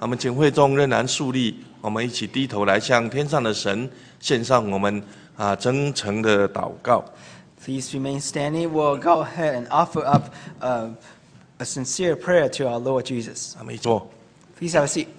们请会众仍然肃立，我们一起低头来向天上的神献上我们真诚的祷告。 Please remain standing. We'll go ahead and offer up a sincere prayer to our Lord Jesus. 我们一起坐。 Please have a seat.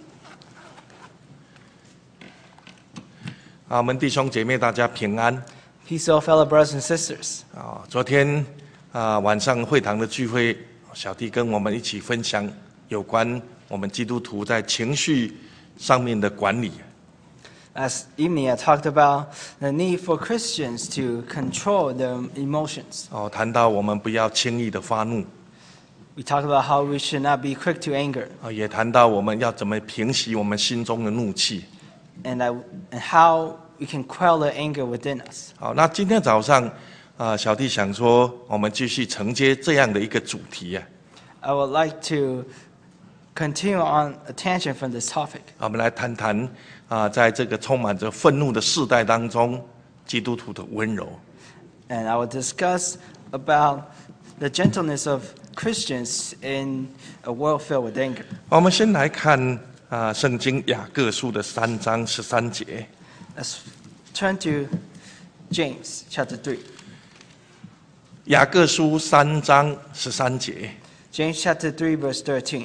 我们弟兄姐妹大家平安。 Peace to all fellow brothers and sisters. 昨天晚上会堂的聚会，小弟跟我们一起分享有关我们基督徒在情绪上面的管理。 Last evening, I talked about the need for Christians to control their emotions. 谈到我们不要轻易的发怒。 We talked about how we should not be quick to anger. 也谈到我们要怎么平息我们心中的怒气。 And how we can quell the anger within us. 好，那今天早上小弟想说，我们继续承接这样的一个主题啊。 I would like to continue on a tangent from this topic. 我们来谈谈在这个充满着愤怒的世代当中，基督徒的温柔。 And I will discuss about the gentleness of Christians in a world filled with anger. 我们先来看圣经雅各书的3章13节。 Let's turn to James chapter 3. 雅各书3章13节。 James chapter 3 verse 13.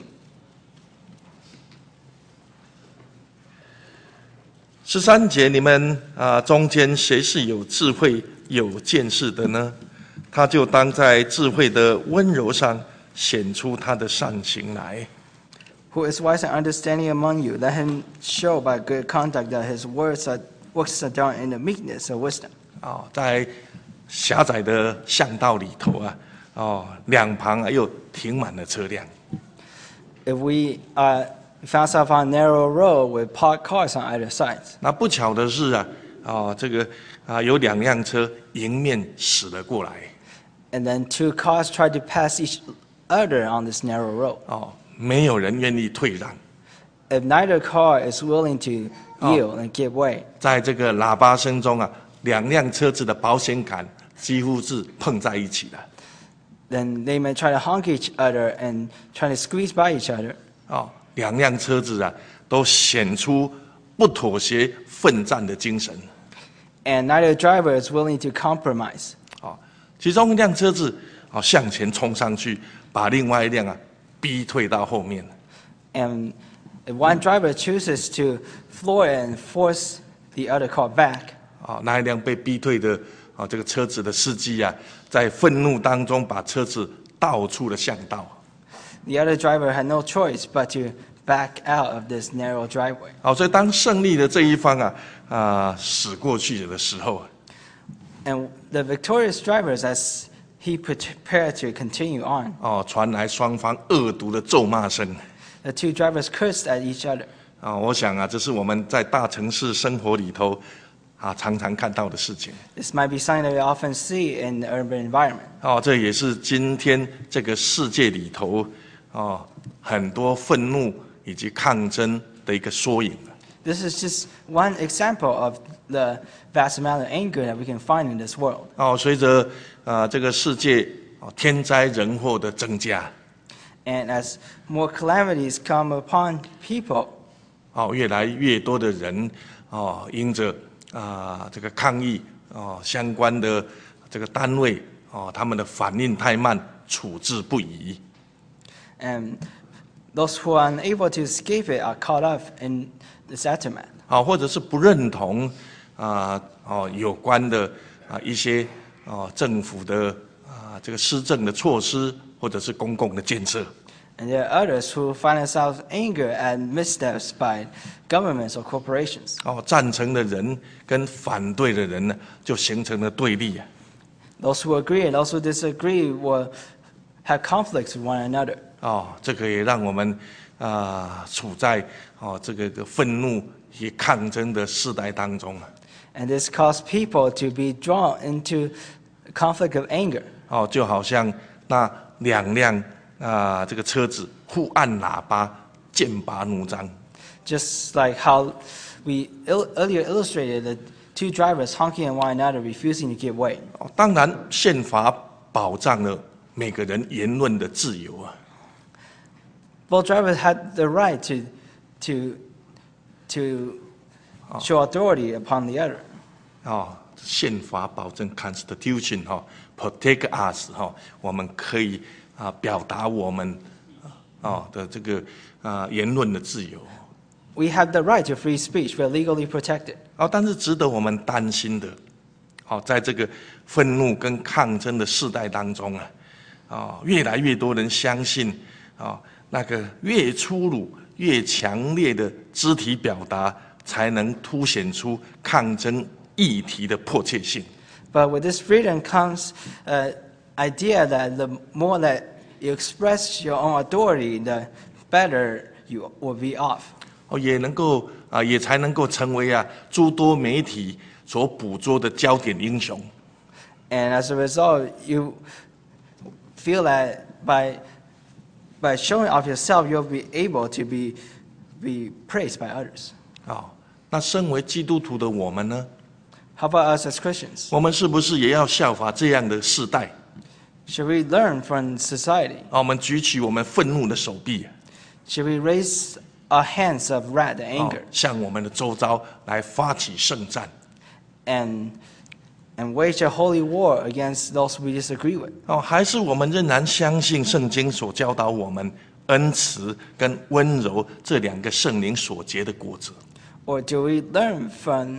13节，你们中间谁是有智慧、有见识的呢？他就当在智慧的温柔上显出他的善行来。 Who is wise and understanding among you? Let him show by good conduct that his works are done in the meekness of wisdom. 在狭窄的巷道里头两旁又停满了车辆。 If we found ourselves on a narrow road with parked cars on either side. 那不巧的是这个有2辆车迎面驶了过来。 And then 2 cars tried to pass each other on this narrow road. 没有人愿意退让。 If neither car is willing to yield and give way. 在这个喇叭声中2辆车子的保险杆几乎是碰在一起了。 Then they may try to honk each other and try to squeeze by each other. 2辆车子都显出不妥协、奋战的精神。 And neither driver is willing to compromise. 其中一辆车子向前冲上去，把另外一辆逼退到后面。 And if one driver chooses to floor it and force the other car back. 那一辆被逼退的这个车子的司机在愤怒当中把车子倒出了巷道。 The other driver had no choice but to back out of this narrow driveway. 所以当胜利的这一方驶过去的时候 And the victorious drivers, as he prepared to continue on, 传来双方恶毒的咒骂声。 the 2 drivers cursed at each other. 我想这是我们在大城市生活里头常常看到的事情。 This might be something that we often see in the urban environment. 这也是今天这个世界里头很多愤怒以及抗争的一个缩影。 This is just one example of the vast amount of anger that we can find in this world. 随着这个世界天灾人祸的增加， And as more calamities come upon people, 越来越多的人因着这个抗议相关的这个单位他们的反应太慢，处置不宜。 and those who are unable to escape it are caught up in this aftermath. 或者是不认同有关的一些政府的这个施政的措施，或者是公共的建设。 And there are others who find themselves angry at missteps by governments or corporations. 赞成的人跟反对的人呢，就形成了对立。 Those who agree and those who disagree will have conflicts with one another. 这个也让我们处在这个愤怒与抗争的世代当中。 And this caused people to be drawn into a conflict of anger. 就好像那2辆这个车子互按喇叭，剑拔弩张。 Just like how we earlier illustrated the 2 drivers honking at one another, refusing to give way. 当然，宪法保障了每个人言论的自由。 Both drivers had the right to show authority upon the other. 宪法保证 Constitution protect us 我们可以表达我们的这个言论的自由。 We have the right to free speech. We are legally protected. 但是值得我们担心的，在这个愤怒跟抗争的世代当中越来越多人相信那个越粗鲁、越强烈的肢体表达，才能凸显出抗争议题的迫切性。 But with this freedom comes idea that the more that you express your own authority, the better you will be off. 也才能够成为诸多媒体所捕捉的焦点英雄。 And as a result, you feel that by showing off yourself, you'll be able to be praised by others. 那身为基督徒的我们呢？ How about us as Christians? 我们是不是也要效法这样的世代？ Should we learn from society? 我们举起我们愤怒的手臂， Should we raise our hands of wrath and anger 向我们的周遭来发起圣战？ and wage a holy war against those we disagree with? 还是我们仍然相信圣经所教导我们恩慈跟温柔这两个圣灵所结的果子？ Or do we learn from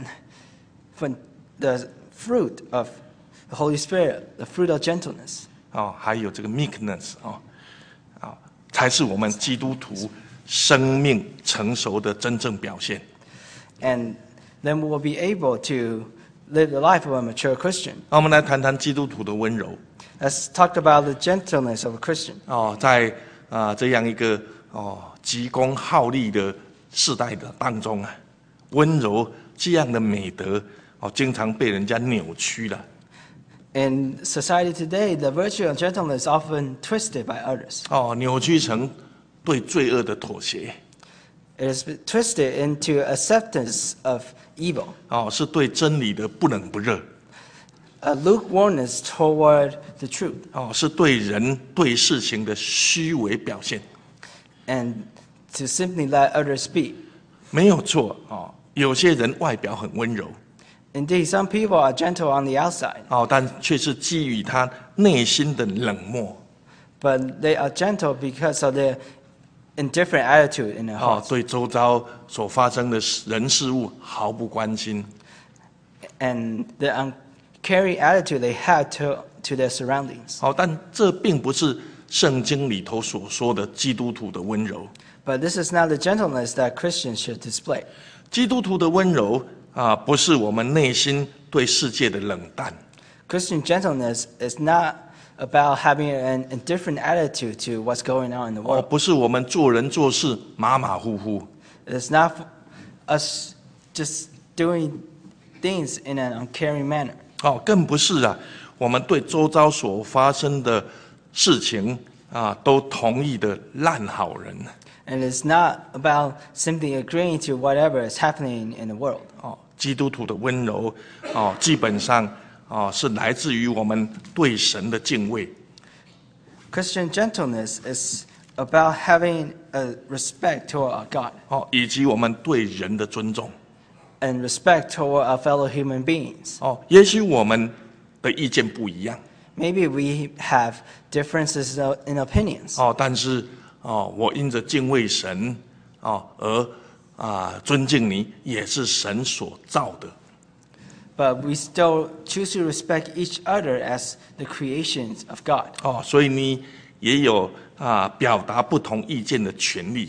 the fruit of the Holy Spirit, the fruit of gentleness? 还有这个 meekness 才是我们基督徒生命成熟的真正表现。 And then we will be able to live the life of a mature Christian. 我们来谈谈基督徒的温柔。 Let's talk about the gentleness of a Christian. 在这样一个急功好利的世代的当中温柔这样的美德经常被人家扭曲了。 In society today, the virtue of gentleness is often twisted by others. 扭曲成对罪恶的妥协。 It is twisted into acceptance of evil, 是对真理的不冷不热。 a lukewarmness toward the truth, 是对人对事情的虚伪表现。 and to simply let others be. 没有错有些人外表很温柔 Indeed, some people are gentle on the outside, 但却是基于他内心的冷漠 but they are gentle because of their indifferent attitude in their hearts, 对周遭所发生的人事物毫不关心 and the uncaring attitude they have to their surroundings. 但这并不是圣经里头所说的基督徒的温柔。 But this is not the gentleness that Christians should display. 基督徒的温柔不是我们内心对世界的冷淡 Christian gentleness is not about having an indifferent attitude to what's going on in the world. 不是我们做人做事马马虎虎 It's not us just doing things in an uncaring manner. 更不是我们对周遭所发生的事情都同意的烂好人 And it's not about simply agreeing to whatever is happening in the world. 基督徒的温柔基本上是来自于我们对神的敬畏 Christian gentleness is about having a respect toward our God 以及我们对人的尊重 and respect toward our fellow human beings. 也许我们的意见不一样 Maybe we have differences in opinions, 但是我因着敬畏神而尊敬你，也是神所造的 but we still choose to respect each other as the creations of God. 所以你也有表达不同意见的权利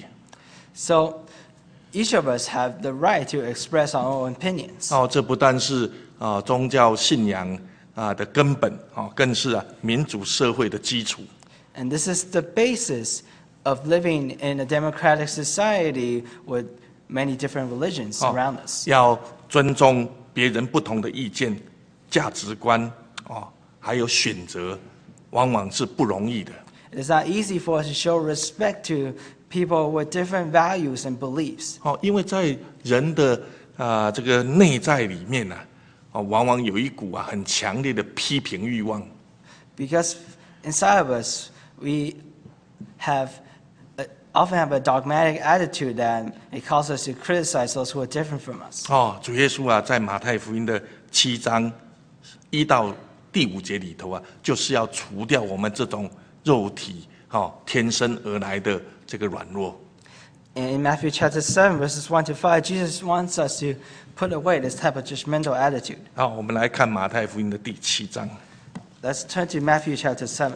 So each of us have the right to express our own opinions. 这不但是宗教信仰的根本更是民主社会的基础 And this is the basis of living in a democratic society with many different religions around us. 要尊重别人不同的意见、价值观还有选择，往往是不容易的 It is not easy for us to show respect to people with different values and beliefs. 因为在人的这个内在里面往往有一股很强烈的批评欲望 Because inside of us, we have often have a dogmatic attitude that it causes us to criticize those who are different from us. 主耶稣啊，在马太福音的7章1到第5节里头啊，就是要除掉我们这种肉体天生而来的这个软弱。 In Matthew chapter 7, verses 1 to 5, Jesus wants us to put away this type of judgmental attitude. 我们来看马太福音的第7章。 Let's turn to Matthew chapter 7.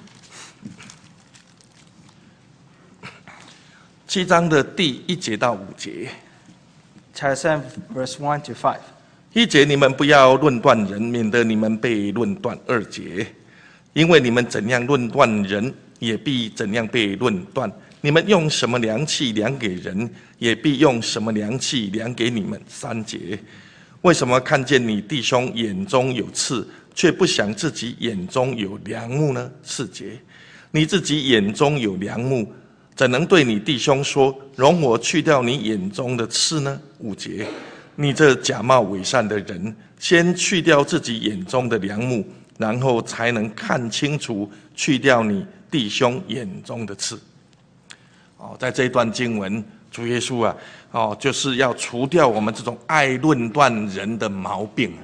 7章的第1节到5节。 Chapter 7, verse 1 to 5. 1节，你们不要论断人，免得你们被论断。2节，因为你们怎样论断人，也必怎样被论断。你们用什么量器量给人，也必用什么量器量给你们。3节，为什么看见你弟兄眼中有刺，却不想自己眼中有梁木呢？4节，你自己眼中有梁木，怎能对你弟兄说，容我去掉你眼中的刺呢？5节，你这假冒伪善的人，先去掉自己眼中的梁木，然后才能看清楚，去掉你弟兄眼中的刺。在这一段经文，主耶稣啊，就是要除掉我们这种爱论断人的毛病。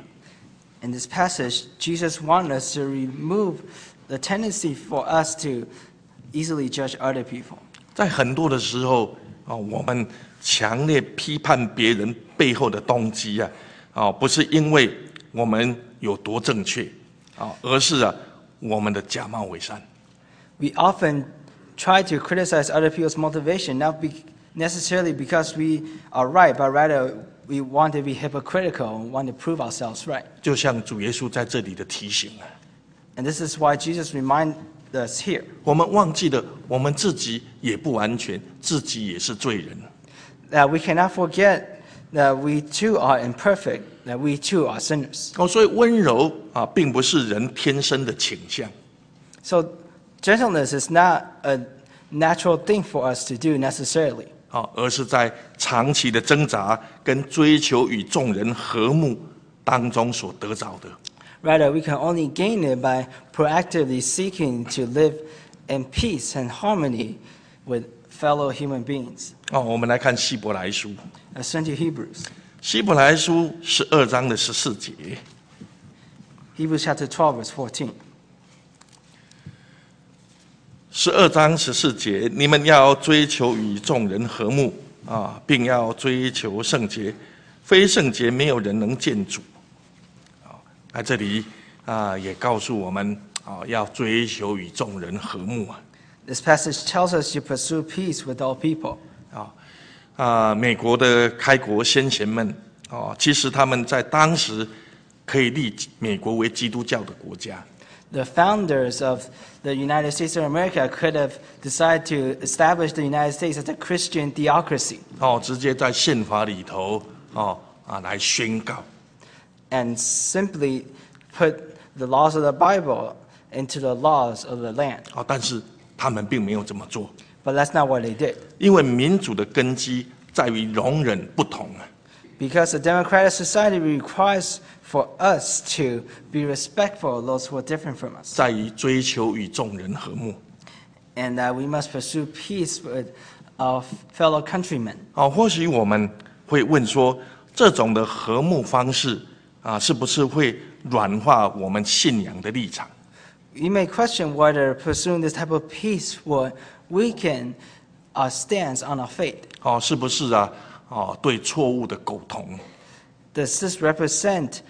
In this passage, Jesus wanted us to remove the tendency for us to easily judge other people. 在很多的时候，我们强烈批判别人背后的动机不是因为我们有多正确而是我们的假冒伪善。 We often try to criticize other people's motivation, not necessarily because we are right, but rather we want to be hypocritical and want to prove ourselves right. 就像主耶稣在这里的提醒 And this is why Jesus reminds us here. 我们忘记了我们自己也不完全，自己也是罪人。 That we cannot forget that we too are imperfect, that we too are sinners. 所以温柔并不是人天生的倾向。 So gentleness is not a natural thing for us to do necessarily. 而是在长期的挣扎跟追求与众人和睦当中所得着的。 Rather, we can only gain it by proactively seeking to live in peace and harmony with fellow human beings. 我们来看希伯来书。 Let's turn to Hebrews. 希伯来书12章的14节。 Hebrews chapter 12, verse 14. 12章14节，你们要追求与众人和睦并要追求圣洁，非圣洁没有人能见主。在这里也告诉我们要追求与众人和睦。 This passage tells us to pursue peace with all people. 美国的开国先贤们其实他们在当时可以立美国为基督教的国家。 The founders of the United States of America could have decided to establish the United States as a Christian theocracy. 直接在宪法里头来宣告。 And simply put the laws of the Bible into the laws of the land. 但是他们并没有这么做。 But that's not what they did. 因为民主的根基在于容忍不同。 Because a democratic society requires for us to be respectful of those who are different from us. 在于追求与众人和睦。 And that we must pursue peace with our fellow countrymen. 或许我们会问说，这种的和睦方式是不是会软化我们信仰的立场？ You may question whether pursuing this type of peace will weaken our stance on our faith. 是不是对错误的沟通？ Does this represent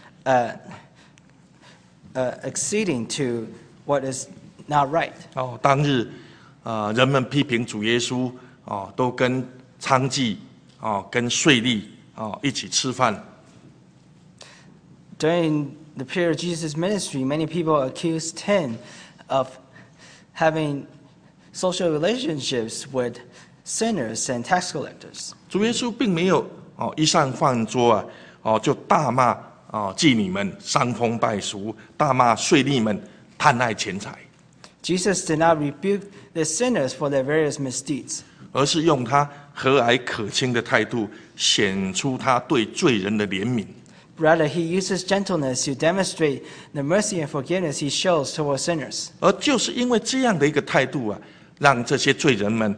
acceding to what is not right? 当日人们批评主耶稣都跟娼妓跟税吏一起吃饭。 During the period of Jesus' ministry, many people accused him of having social relationships with sinners and tax collectors. 主耶稣并没有一上饭桌就大骂妓女们伤风败俗，大骂税吏们贪爱钱财， Jesus did not rebuke the sinners for their various misdeeds, 而是用他和蔼可亲的态度显出他对罪人的怜悯。 rather he uses gentleness to demonstrate the mercy and forgiveness he shows towards sinners. 而就是因为这样的一个态度让这些罪人们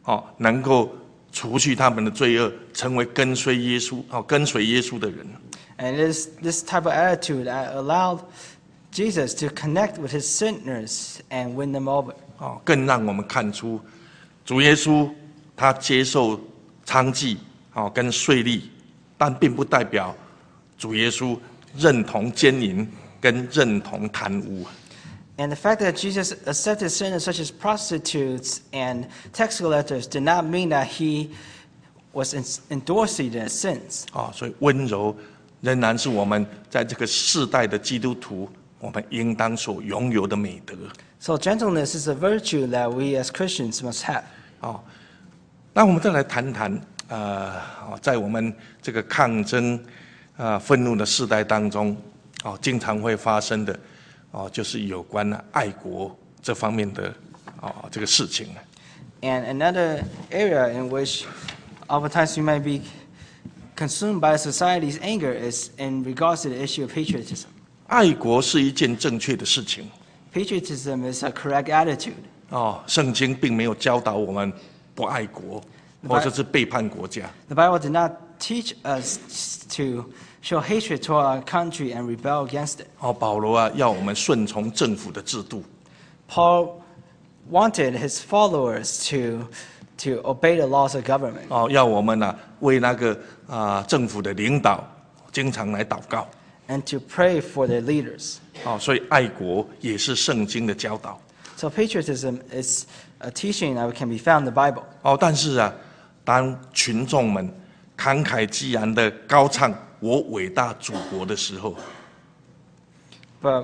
能够除去他们的罪恶，成为跟随耶稣的人。 And it is this type of attitude that allowed Jesus to connect with his sinners and win them over. 更让我们看出主耶稣他接受娼妓跟税吏，但并不代表主耶稣认同奸淫跟认同贪污。 And the fact that Jesus accepted sinners such as prostitutes and tax collectors did not mean that he was endorsing their sins. 所以温柔仍然是我们在这个世代的基督徒我们应当所拥有的美德。 So gentleness is a virtue that we as Christians must have. 那我们再来谈谈在我们这个抗争愤怒的世代当中经常会发生的就是有关爱国这方面的这个事情。 And another area in which oftentimes we might be consumed by society's anger is in regards to the issue of patriotism. 爱国是一件正确的事情。 Patriotism is a correct attitude. 圣经并没有教导我们不爱国，或者是背叛国家。 The Bible did not teach us to show hatred toward our country and rebel against it. 保罗要我们顺从政府的制度。 Paul wanted his followers to obey the laws of government. 要我们为那个政府的领导经常来祷告。 And to pray for their leaders. 所以爱国也是圣经的教导。 So patriotism is a teaching that can be found in the Bible. 但是当群众们慷慨激昂的高唱我伟大祖国的时候， But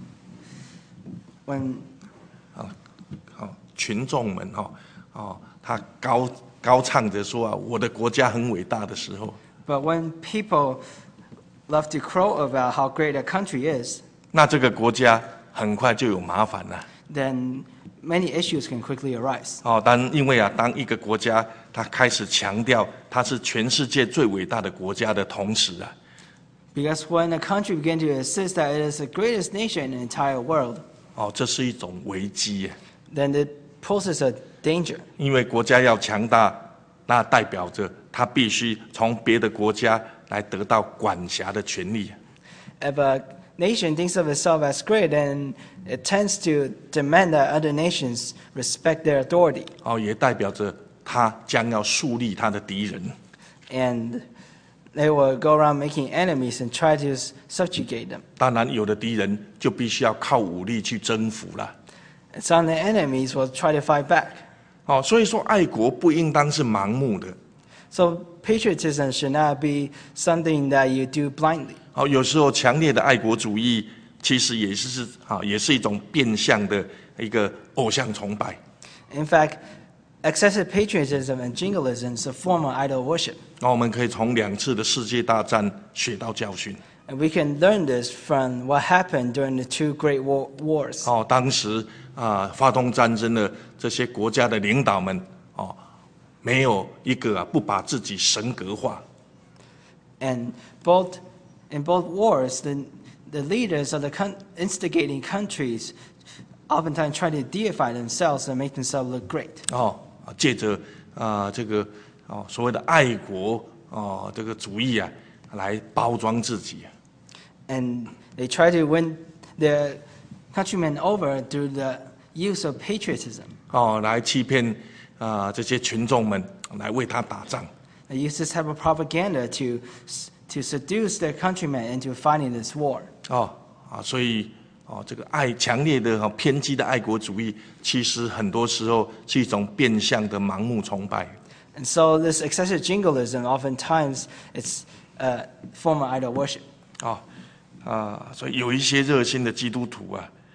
when 群众们他高唱着说我的国家很伟大的时候， But when people love to crow about how great a country is, 那这个国家很快就有麻烦了。 then many issues can quickly arise. 因为当一个国家它开始强调它是全世界最伟大的国家的同时 Because when a country begins to insist that it is the greatest nation in the entire world, 这是一种危机。 then it poses a danger. 因为国家要强大，那代表着它必须从别的国家来得到管辖的权利。 If a nation thinks of itself as great, then it tends to demand that other nations respect their authority. 也代表着它将要树立它的敌人。 And they will go around making enemies and try to subjugate them. 当然，有的敌人就必须要靠武力去征服了。 And some of the enemies will try to fight back. 所以说爱国不应当是盲目的。 So patriotism should not be something that you do blindly. 有时候强烈的爱国主义其实也是一种变相的一个偶像崇拜。 In fact, excessive patriotism and jingoism is a form of idol worship. 我们可以从2次的世界大战学到教训。 And we can learn this from what happened during the two great wars. 当时发动战争的这些国家的领导们没有一个不把自己神格化。 And in both wars, the leaders of the instigating countries oftentimes try to deify themselves and make themselves look great. 借着这个所谓的爱国这个主义来包装自己。 And they try to win their countrymen over through the use of patriotism. 来欺骗这些群众们来为他打仗。 They use this type of propaganda to seduce their countrymen into fighting this war. 所以这个强烈的偏激的爱国主义，其实很多时候是一种变相的盲目崇拜。 And so this excessive jingoism, oftentimes, it's a form of idol worship. 所以有一些热心的基督徒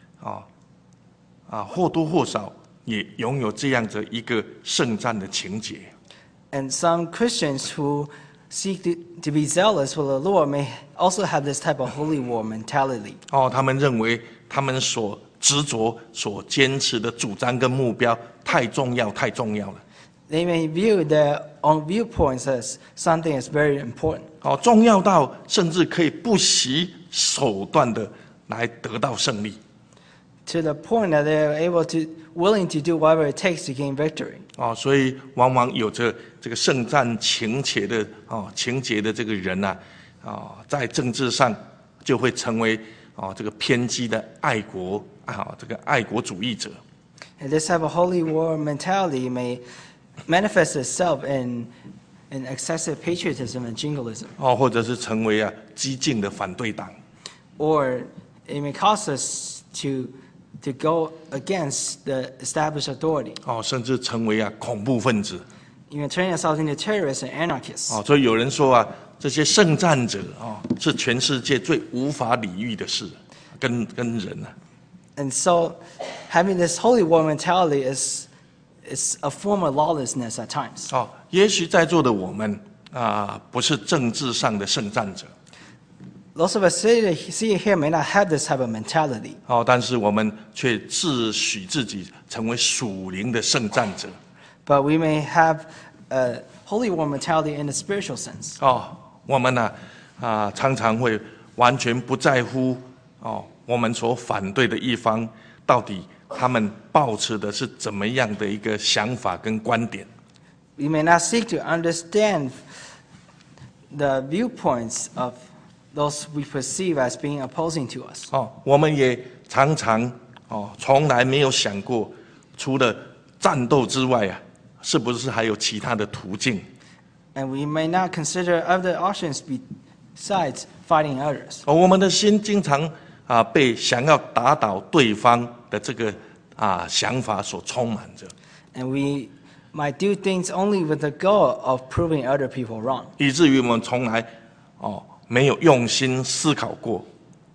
或多或少也拥有这样的一个圣战的情节。 And some Christians who seek to be zealous for the Lord may also have this type of holy war mentality. 他们认为他们所执着、所坚持的主张跟目标太重要，太重要了。 They may view their own viewpoints as something that's very important. 重要到甚至可以不惜手段的来得到胜利。 to the point that they are willing to do whatever it takes to gain victory. 所以往往有着这个圣战情节的这个人呐，在政治上就会成为这个偏激的爱国这个爱国主义者。 And this type of holy war mentality may manifest itself in excessive patriotism and jingoism. 或者是成为激进的反对党。 Or it may cause us to go against the established authority. 甚至成为恐怖分子。 Even turning ourselves into terrorists and anarchists. 所以有人说这些圣战者是全世界最无法理喻的事，跟人 And so, having this holy war mentality is a form of lawlessness at times. 也许在座的我们不是政治上的圣战者。 Those of us sitting here may not have this type of mentality. 但是我们却自诩自己成为属灵的圣战者。 But we may have a holy war mentality in the spiritual sense. 我们常常会完全不在乎我们所反对的一方到底他们抱持的是怎么样的一个想法跟观点。 We may not seek to understand the viewpoints of those we perceive as being opposing to us. 我们也常常从来没有想过，除了战斗之外是不是还有其他的途径？ And we may not consider other options besides fighting others. 我们的心经常被想要打倒对方的这个想法所充满着。 And we might do things only with the goal of proving other people wrong. 以至于我们从来没有用心思考过。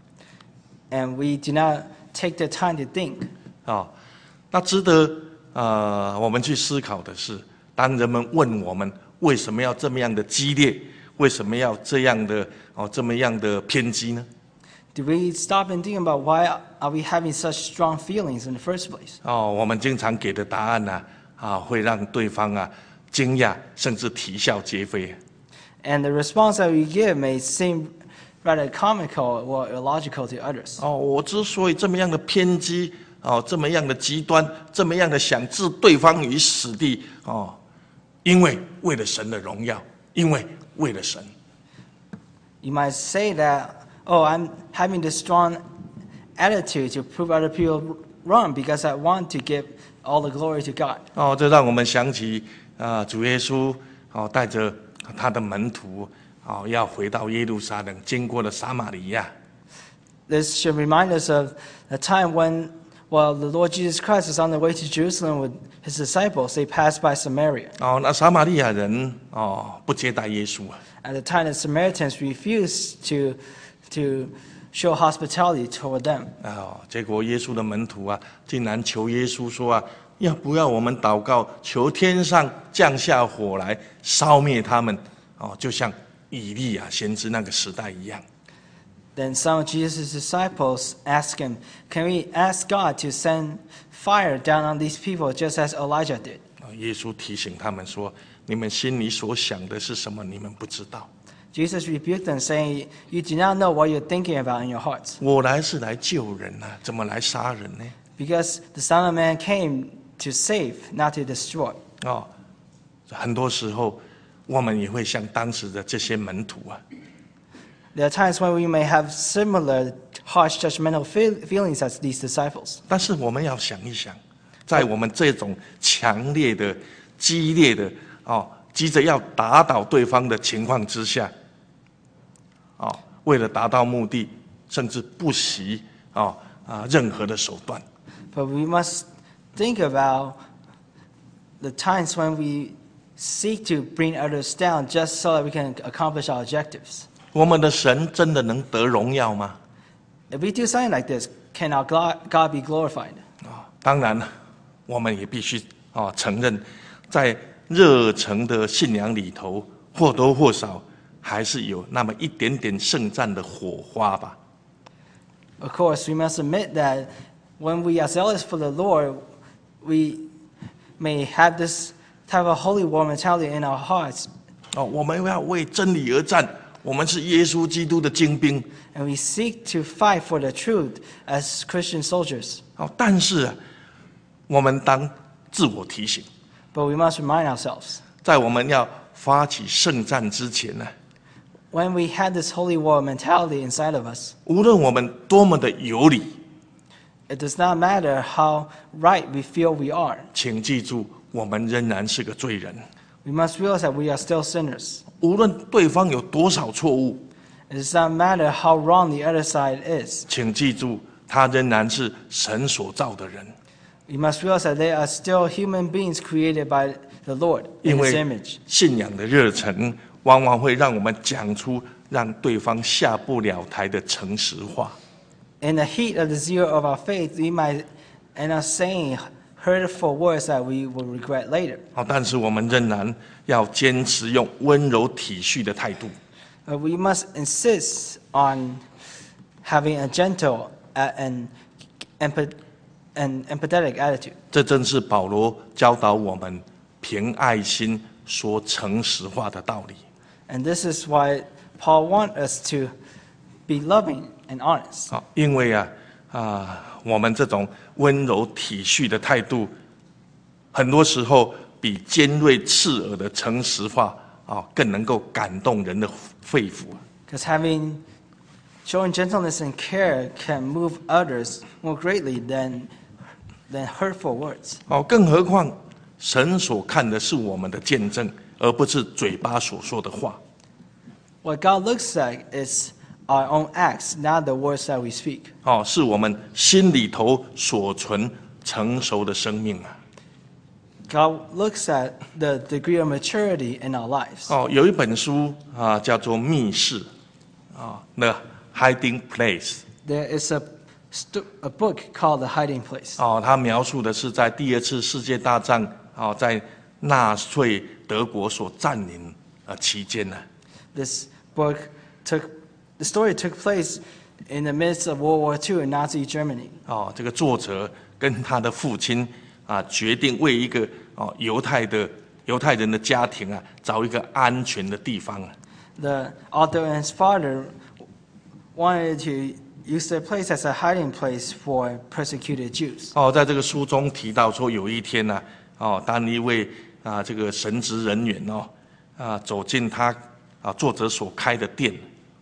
And we do not take the time to think. 那值得我们去思考的是，当人们问我们为什么要这么样的激烈，为什么要这样的偏激呢？ Do we stop and think about why are we having such strong feelings in the first place? 我们经常给的答案会让对方惊讶，甚至啼笑皆非。 And the response that we give may seem rather comical or illogical to others. 我之所以这么样的偏激，这么样的极端，这么样的想置对方于死地，因为为了神的荣耀，因为为了神。 You might say that, I'm having this strong attitude to prove other people wrong because I want to give all the glory to God. 这让我们想起主耶稣带着他的门徒要回到耶路撒冷，经过了撒玛利亚。 This should remind us of a time when, while the Lord Jesus Christ was on the way to Jerusalem with his disciples, they passed by Samaria. 那撒玛利亚人不接待耶稣 At the time, the Samaritans refused to show hospitality toward them. 结果耶稣的门徒竟然求耶稣说要不要我们祷告，求天上降下火来烧灭他们，就像以利亚先知那个时代一样。 Then some of Jesus' disciples asked him, "Can we ask God to send fire down on these people just as Elijah did?" 耶稣提醒他们说：“你们心里所想的是什么？你们不知道。 Jesus rebuked them, saying, "You do not know what you're thinking about in your hearts. 我来是来救人怎么来杀人呢？” Because the Son of Man came to save, not to destroy. 很多时候我们也会像当时的这些门徒 There are times when we may have similar harsh judgmental feelings as these disciples. 但是我们要想一想，在我们这种强烈的、激烈的急着要打倒对方的情况之下，为了达到目的，甚至不惜任何的手段。 But we must think about the times when we seek to bring others down just so that we can accomplish our objectives. 我们的神真的能得荣耀吗？ If we do something like this, can our God be glorified? 当然了，我们也必须承认，在热诚的信仰里头，或多或少还是有那么一点点圣战的火花吧。 Of course, we must admit that when we are zealous for the Lord, we may have this type of holy war mentality in our hearts. 我们要为真理而战， 我们是耶稣基督的精兵。 And we seek to fight for the truth as Christian soldiers. 但是啊，我们当自我提醒， But we must remind ourselves, 在我们要发起圣战之前呢， when we had this holy war mentality inside of us, 无论我们多么的有理， it does not matter how right we feel we are. 请记住，我们仍然是个罪人。 We must realize that we are still sinners. 无论对方有多少错误， It does not matter how wrong the other side is. 请记住，他仍然是神所造的人。 We must realize that they are still human beings created by the Lord 因 in His 为 image. 信仰的热忱，往往会让我们讲出让对方下不了台的诚实话。 In the heat of the zeal of our faith, we might end up saying hurtful words that we will regret later. 但是我们仍然要坚持用温柔体恤的态度， We must insist on having a gentle and empathetic attitude. 这正是保罗教导我们凭爱心说诚实话的道理。 And this is why Paul wants us to be loving and honest. 因为我们这种温柔体恤的态度，很多时候比尖锐刺耳的诚实话更能够感动人的肺腑。 Because showing gentleness and care can move others more greatly than hurtful words. 更何况神所看的是我们的见证，而不是嘴巴所说的话。 What God looks at is our own acts, not the words that we speak. 是我们心里头所存成熟的生命啊。 God looks at the degree of maturity in our lives. 有一本书叫做《密室》The Hiding Place。 There is a book called The Hiding Place. 它描述的是在第二次世界大战在纳粹德国所占领期间呢。 This book the story took place in the midst of World War II in Nazi Germany. 这个作者跟他的父亲决定为一个犹太人的家庭找一个安全的地方。 The author and his father wanted to use their place as a hiding place for persecuted Jews. 在这个书中提到说，有一天呢，当一位这个神职人员走进他作者所开的店。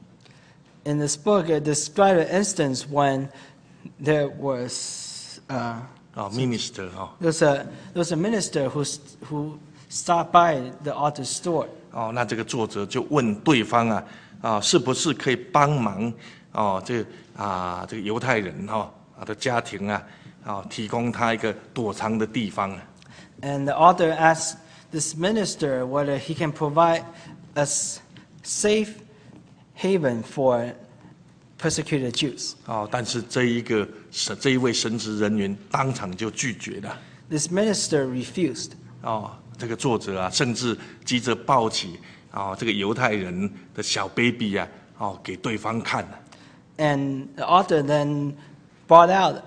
In this book, it described an instance when there was minister there was a minister who stopped by the author's store. 那这个作者就问对方是不是可以帮忙这个犹太人的家庭提供他一个躲藏的地方。 And the author asked this minister whether he can provide a safe haven for persecuted Jews. 但是这一位神职人员当场就拒绝了。 This minister refused. 这个作者甚至急着抱起这个犹太人的小 baby 给对方看。 And the author then brought out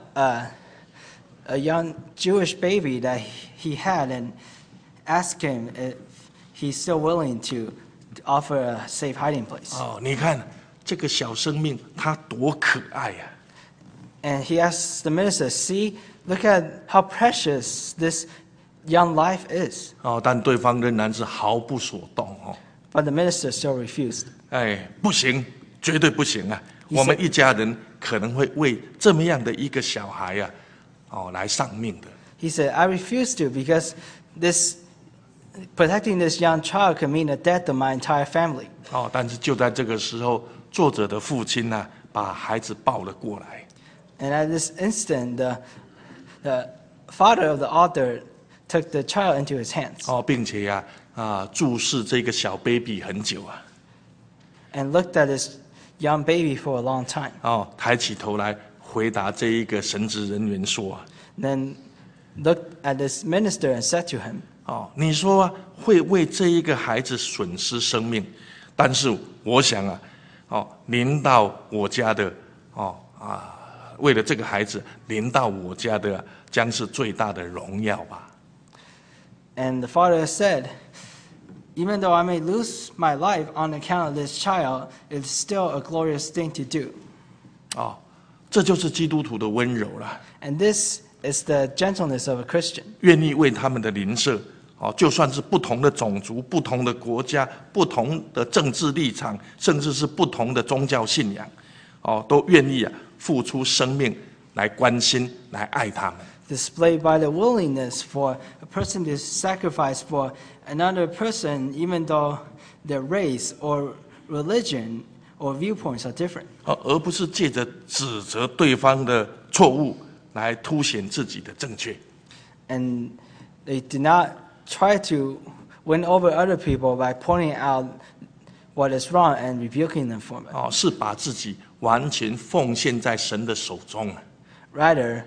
a young Jewish baby that he had and asked him if he's still willing to offer a safe hiding place. 你看这个小生命它多可爱呀！ And he asked the minister, "See, look at how precious this young life is." 但对方仍然是毫不所动。 But the minister still refused. 不行，绝对不行啊！我们一家人可能会为这么样的一个小孩来丧命的。 He said, "I refuse to because protecting this young child could mean the death of my entire family." 但是就在这个时候，作者的父亲把孩子抱了过来。 And at this instant, the father of the author took the child into his hands 并且注视这个小 baby 很久 and looked at this young baby for a long time. 抬起头来回答这一个神职人员说 Then looked at this minister and said to him, 你说会为这一个孩子损失生命，但是我想临到我家的为了这个孩子临到我家的将是最大的荣耀吧。 And the father said, Even though I may lose my life on account of this child, it's still a glorious thing to do. 哦，这就是基督徒的温柔啦， And this is the gentleness of a Christian. 愿意为他们的邻舍，哦，就算是不同的种族、不同的国家、不同的政治立场，甚至是不同的宗教信仰，哦，都愿意付出生命来关心、来爱他们。 Displayed by the willingness for a person to sacrifice for another person, even though their race or religion or viewpoints are different. 而不是借着指责对方的错误来凸显自己的正确。 And they do not try to win over other people by pointing out what is wrong and rebuking them for it. 哦，是把自己完全奉献在神的手中。 Rather,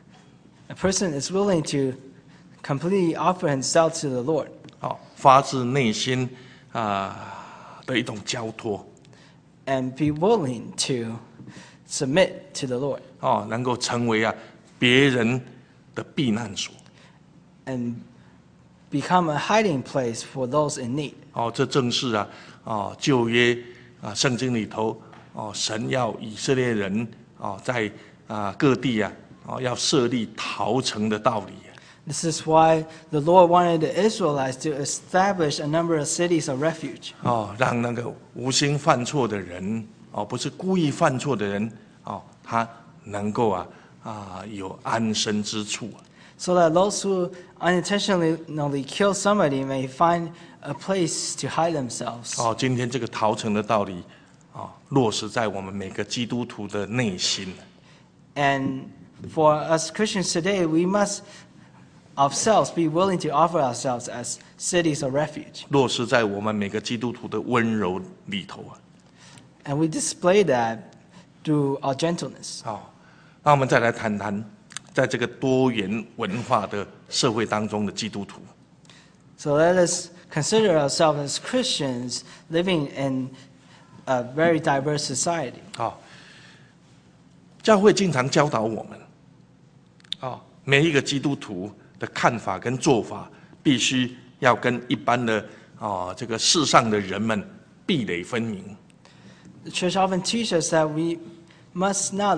a person is willing to completely offer himself to the Lord 哦，发自内心的一种交托。 and be willing to submit to the Lord 哦，能够成为别人的避难所。 and become a hiding place for those in need. 哦，这正是旧约圣经里头神要以色列人在各地要设立逃城的道理。 This is why the Lord wanted the Israelites to establish a number of cities of refuge 哦，让那个无心犯错的人不是故意犯错的人他能够有安身之处。 so that those who unintentionally kill somebody may find a place to hide themselves. 哦，今天这个逃城的道理落实在我们每个基督徒的内心。 And for us Christians today, we must ourselves be willing to offer ourselves as cities of refuge. 落实在我们每个基督徒的温柔里头。 And we display that through our gentleness. 好，那我们再来谈谈，在这个多元文化的社会当中的基督徒。 So let us consider ourselves as Christians living in a very diverse society. 好，教会经常教导我们，每一个基督徒的看法跟做法，必须要跟一般的这个世上的人们壁垒分明。 The church often teaches that we must not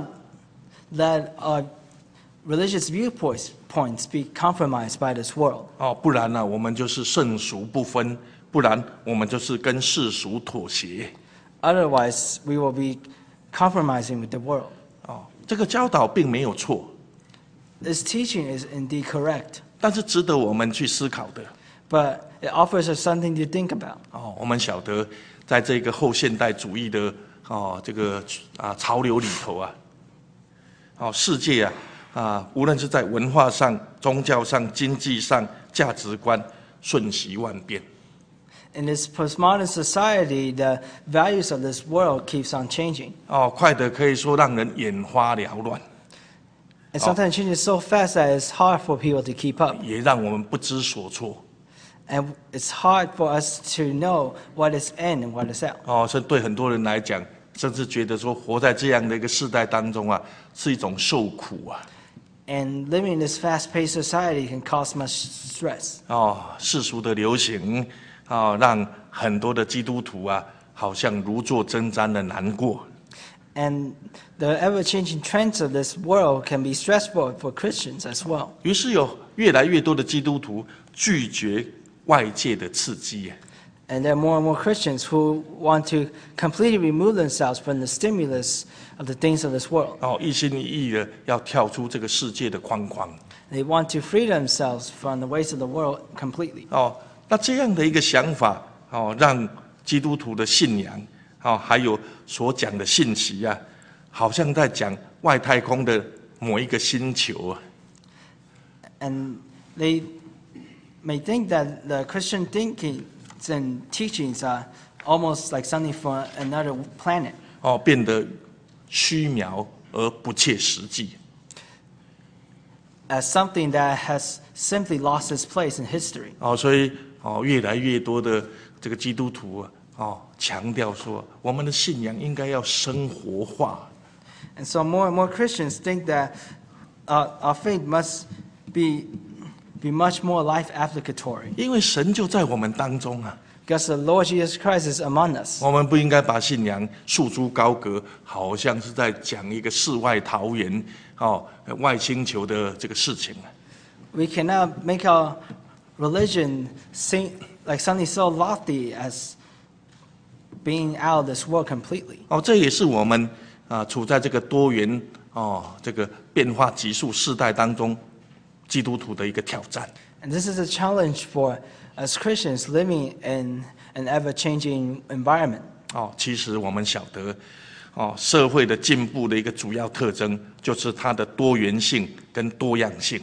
let our religious viewpoints be compromised by this world. 不然呢，我们就是圣俗不分，不然我们就是跟世俗妥协。 Otherwise, we will be compromising with the world. 这个教导并没有错， This teaching is indeed correct, 但是值得我们去思考的。 but it offers us something to think about. 我们晓得，在这个后现代主义的这个潮流里头世界无论是在文化上、宗教上、经济上、价值观，瞬息万变。 In this postmodern society, the values of this world keeps on changing. 快得可以说让人眼花缭乱， And sometimes it changes so fast that it's hard for people to keep up. 也让我们不知所措。 And it's hard for us to know what is in and what is out. 所以对很多人来讲，甚至觉得说活在这样的一个世代当中是一种受苦 And living in this fast-paced society can cause much stress. 世俗的流行让很多的基督徒好像如坐针毡的难过。 And the ever-changing trends of this world can be stressful for Christians as well. 于是有越来越多的基督徒拒绝外界的刺激。 And there are more and more Christians who want to completely remove themselves from the stimulus of the things of this world. 一心一意的要跳出这个世界的框框。 They want to free themselves from the ways of the world completely. 那这样的一个想法让基督徒的信仰还有所讲的信息好像在讲外太空的某一个星球。 And they may think that the Christian thinkings and teachings are almost like something from another planet. 变得虚渺而不切实际。 As something that has simply lost its place in history. 所以越来越多的这个基督徒强调说，我们的信仰应该要生活化。 And so more and more Christians think that our faith must be much more life applicatory. 因为神就在我们当中 because the Lord Jesus Christ is among us. 我们不应该把信仰束诸高阁，好像是在讲一个世外桃源外星球的这个事情。 We cannot make our religion seem like something so lofty as being out of this world completely. 这也是我们处在这个多元这个变化急速世代当中，基督徒的一个挑战。 And this is a challenge for us Christians living in an ever-changing environment. 其实我们晓得，社会的进步的一个主要特征就是它的多元性跟多样性。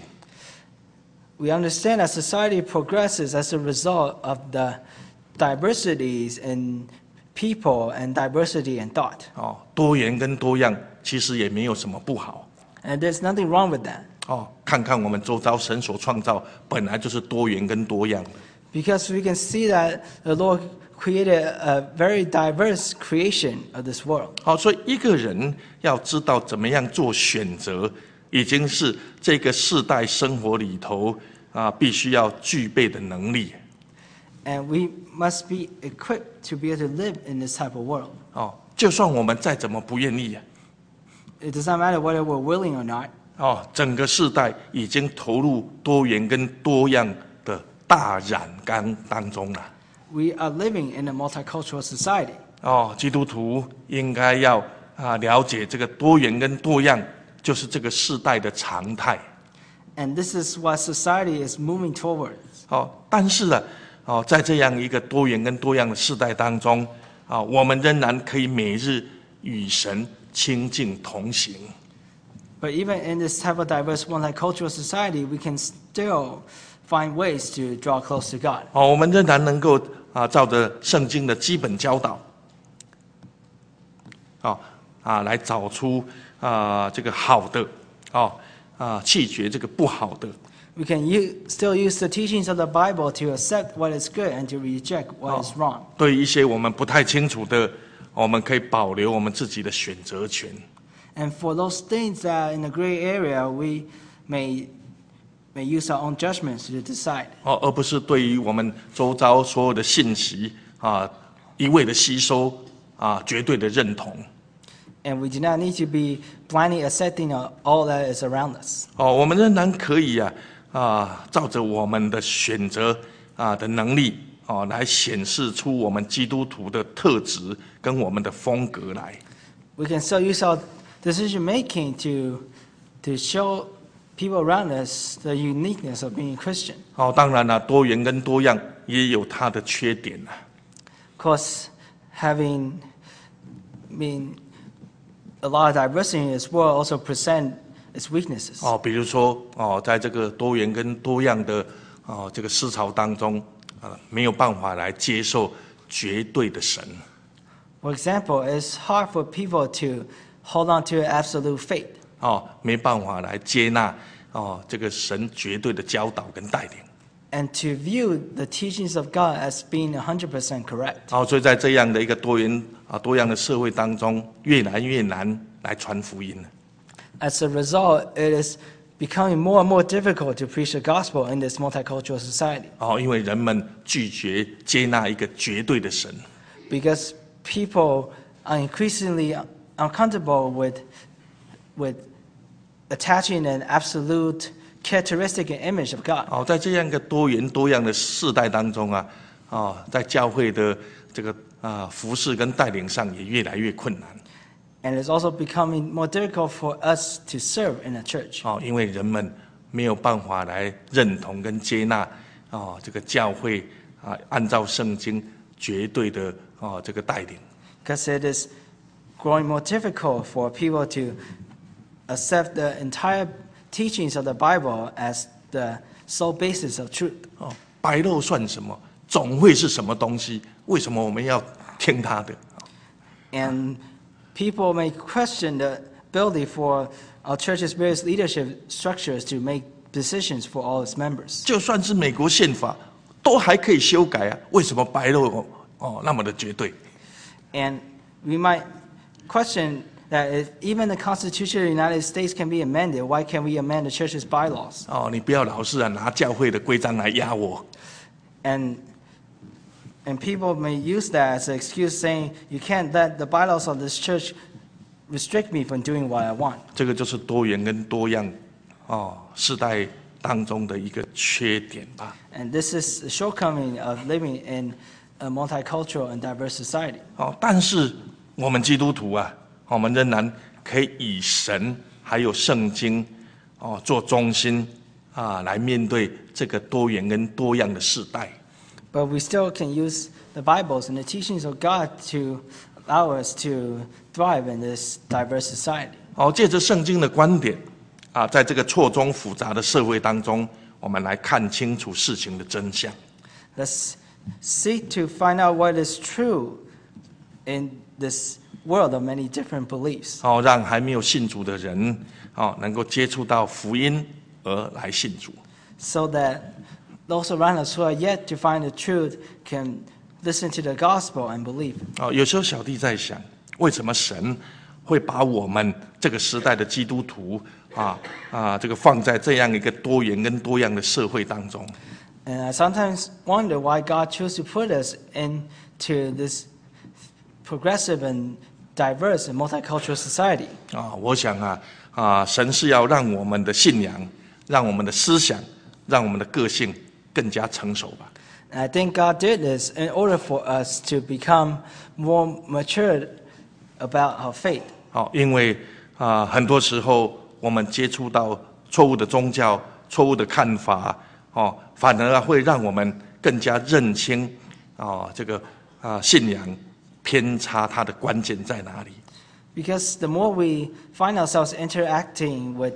We understand that society progresses as a result of the diversities in people and diversity in thought. 多元跟多样其实也没有什么不好。 And there's nothing wrong with that. 看看我们周遭神所创造本来就是多元跟多样的。 Because we can see that the Lord created a very diverse creation of this world. 所以一个人要知道怎么样做选择，已经是这个世代生活里头必须要具备的能力。 And we must be equipped to be able to live in this type of world. 就算我们再怎么不愿意 It does not matter whether we're willing or not. 整个世代已经投入多元跟多样的大染缸当中了。 We are living in a multicultural society. 基督徒应该要了解这个多元跟多样，就是这个世代的常态。 And this is what society is moving towards. 但是在这样一个多元跟多样的世代当中，我们仍然可以每日与神亲近同行。 But even in this type of diverse multicultural society, we can still find ways to draw close to God. 我们仍然能够照着圣经的基本教导，来找出这个好的，弃绝这个不好的。 We can still use the teachings of the Bible to accept what is good and to reject what is wrong. 对一些我们不太清楚的，我们可以保留我们自己的选择权。 And for those things that are in the gray area, we may use our own judgments to decide. 而不是对于我们周遭所有的信息一味的吸收绝对的认同。 And we do not need to be blindly accepting all that is around us. 我们仍然可以照着我们的选择的能力来显示出我们基督徒的特质跟我们的风格来。 We can still use our decision making to show people around us the uniqueness of being a Christian. 当然了，多元跟多样也有它的缺点。 Of course, having been a lot of diversity in this world also present its weaknesses. 比如说在这个多元跟多样的这个思潮当中，没有办法来接受绝对的神。 For example, it's hard for people to hold on to absolute faith. 没办法来接纳这个神绝对的教导跟带领。 And to view the teachings of God as being 100% correct. 所以在这样的一个多元多样的社会当中，越来越难来传福音了。 As a result, it is becoming more and more difficult to preach the gospel in this multicultural society. 因为人们拒绝接纳一个绝对的神。 Because people are increasingly uncomfortable with attaching an absolute characteristic and image of God. 在这样一个多元多样的世代当中在教会的这个服事跟带领上也越来越困难。 And it's also becoming more difficult for us to serve in a church. 因为人们没有办法来认同跟接纳这个教会按照圣经绝对的这个带领。 Because it is growing more difficult for people to accept the entire teachings of the Bible as the sole basis of truth. 白肉算什么？总会是什么东西？为什么我们要听他的？ And people may question the ability for our church's various leadership structures to make decisions for all its members. 就算是美国宪法，都还可以修改为什么白肉那么的绝对？ And we might question that if even the Constitution of the United States can be amended, why can't we amend the church's bylaws? 你不要老是拿教会的规章来压我。 And And people may use that as an excuse, saying, "You can't let the bylaws of this church restrict me from doing what I want." 这个就是多元跟多样世代当中的一个缺点吧。 And this is a shortcoming of living in a multicultural and diverse society. 但是我们基督徒啊，我们仍然可以以神还有圣经做中心来面对这个多元跟多样的世代。 But we still can use the Bibles and the teachings of God to allow us to thrive in this diverse society. 借着圣经的观点在这个错综复杂的社会当中，我们来看清楚事情的真相。 Let's seek to find out what is true in this world of many different beliefs. 让还没有信主的人能够接触到福音而来信主。 So that those around us who are yet to find the truth can listen to the gospel and believe. 有时候小弟在想，为什么神会把我们这个时代的基督徒这个放在这样一个多元跟多样的社会当中？ And I sometimes wonder why God chose to put us into this progressive and diverse and multicultural society. 我想神是要让我们的信仰、让我们的思想、让我们的个性更加成熟吧。 And I think God did this in order for us to become more matured about our faith. 因为很多时候我们接触到错误的宗教、错误的看法，反而会让我们更加认清这个信仰偏差它的关键在哪里。 Because the more we find ourselves interacting with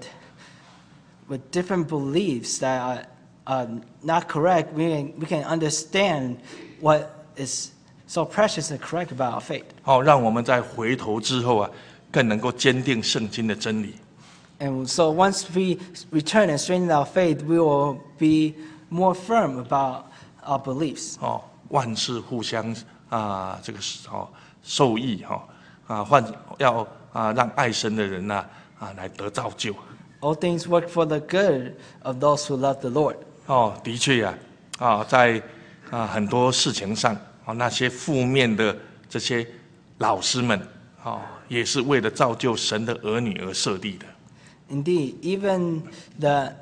different beliefs that are not correct, we can understand what is so precious and correct about our faith. 让我们在回头之后更能够坚定圣经的真理。 And so once we return and strengthen our faith, we will be more firm about our beliefs. 万事互相这个受益要让爱神的人来得造就。 All things work for the good of those who love the Lord. 的确在很多事情上那些负面的这些老师们也是为了造就神的儿女而设立的。 Indeed, even the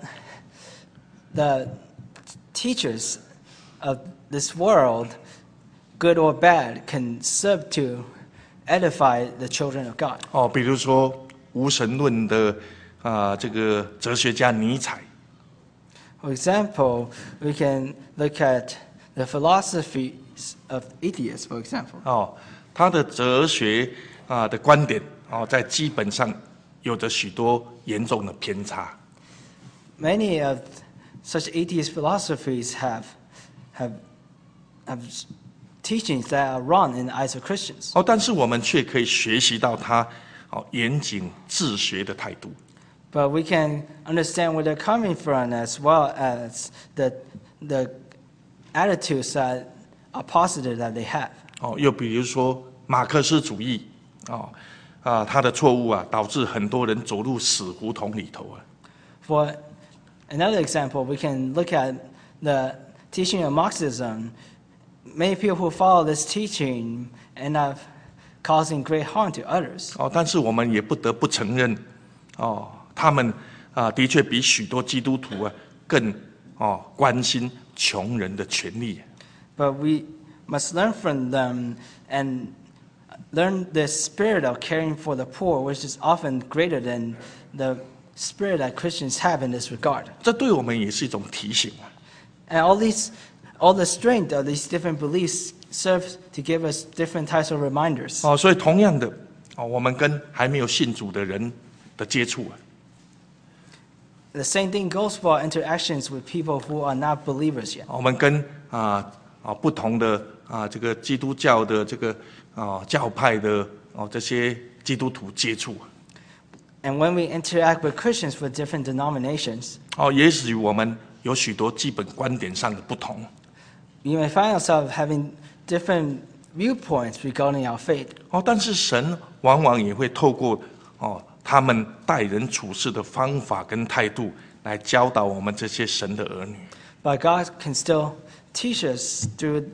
teachers of this world, good or bad, can serve to edify the children of God. 比如说无神论的这个哲学家尼采。 For example, we can look at the philosophies of atheists, for example. 他的哲学的观点在基本上有着许多严重的偏差。 Many of such atheist philosophies have teachings that are wrong in the eyes of Christians. 但是我们却可以学习到他严谨治学的态度。 But we can understand where they're coming from, as well as the attitudes that are positive that they have. 又比如说马克思主义他的错误导致很多人走入死胡同里头。 For another example, we can look at the teaching of Marxism. Many people who follow this teaching end up causing great harm to others. 但是我们也不得不承认他们的确比许多基督徒更关心穷人的权利。 But we must learn from them and learn the spirit of caring for the poor, which is often greater than the spirit that Christians have in this regard. 这对我们也是一种提醒。 And all the strength of these different beliefs serve to give us different types of reminders. 所以同样的我们跟还没有信主的人的接触 The same thing goes for our interactions with people who are not believers yet. 我们跟不同的这个基督教的这个教派的这些基督徒接触。 And when we interact with Christians from different denominations, 也许我们有许多基本观点上的不同。 we may find ourselves having different viewpoints regarding our faith. 但是神往往也会透过他们待人处事的方法跟态度来教导我们这些神的儿女。 But God can still teach us through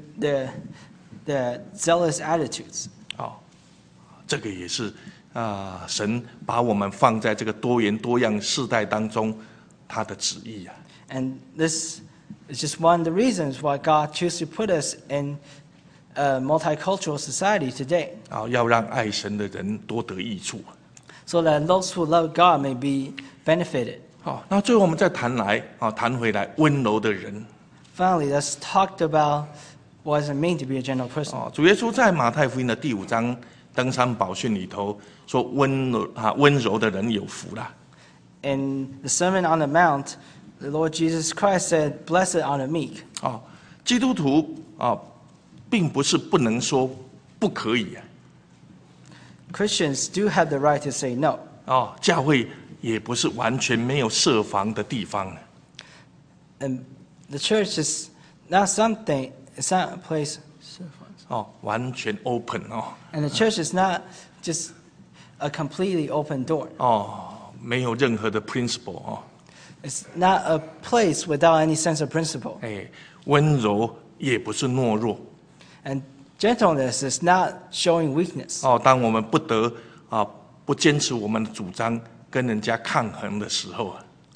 the zealous attitudes. 哦，这个也是神把我们放在这个多元多样世代当中，他的旨意啊。 And this is just one of the reasons why God chose to put us in a multicultural society today. 要让爱神的人多得益处。 So that those who love God may be benefited. 好，那最后我们再谈回来温柔的人。 Finally, let's talk about what does it mean to be a gentle person. 主耶稣在马太福音的第5章登山宝训里头说温柔的人有福啦。 In the Sermon on the Mount, the Lord Jesus Christ said, "Blessed are the meek." 基督徒并不是不能说不可以啊。 Christians do have the right to say no. 教会也不是完全没有设防的地方。 And the church is not something, it's not a place. 完全 open And the church is not just a completely open door. 没有任何的 principle It's not a place without any sense of principle. 温柔也不是懦弱。 And gentleness is not showing weakness. 当我们不坚持我们的主张，跟人家抗衡的时候